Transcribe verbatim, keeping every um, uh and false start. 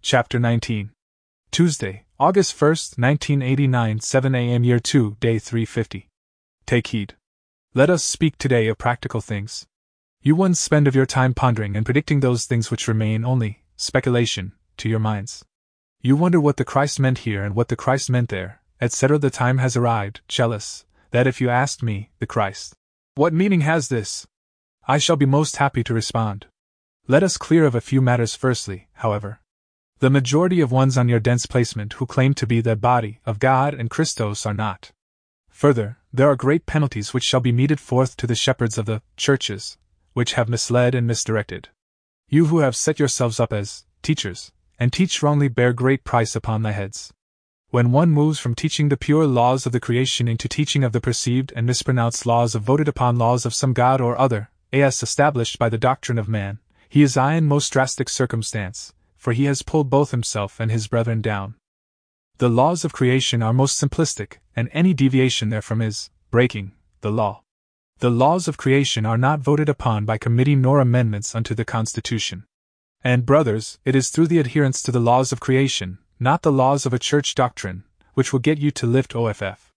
Chapter nineteen. Tuesday, August first, nineteen eighty-nine, seven a m Year two, Day three fifty. Take heed. Let us speak today of practical things. You once spend of your time pondering and predicting those things which remain only speculation to your minds. You wonder what the Christ meant here and what the Christ meant there, et cetera. The time has arrived, Chalice, that if you asked me, the Christ, what meaning has this? I shall be most happy to respond. Let us clear of a few matters firstly, however. The majority of ones on your dense placement who claim to be the body of God and Christos are not. Further, there are great penalties which shall be meted forth to the shepherds of the churches, which have misled and misdirected. You who have set yourselves up as teachers, and teach wrongly, bear great price upon thy heads. When one moves from teaching the pure laws of the creation into teaching of the perceived and mispronounced laws of voted upon laws of some god or other, as established by the doctrine of man, he is in most drastic circumstance, for he has pulled both himself and his brethren down. The laws of creation are most simplistic, and any deviation therefrom is breaking the law. The laws of creation are not voted upon by committee nor amendments unto the Constitution. And, brothers, it is through the adherence to the laws of creation, not the laws of a church doctrine, which will get you to lift O F F.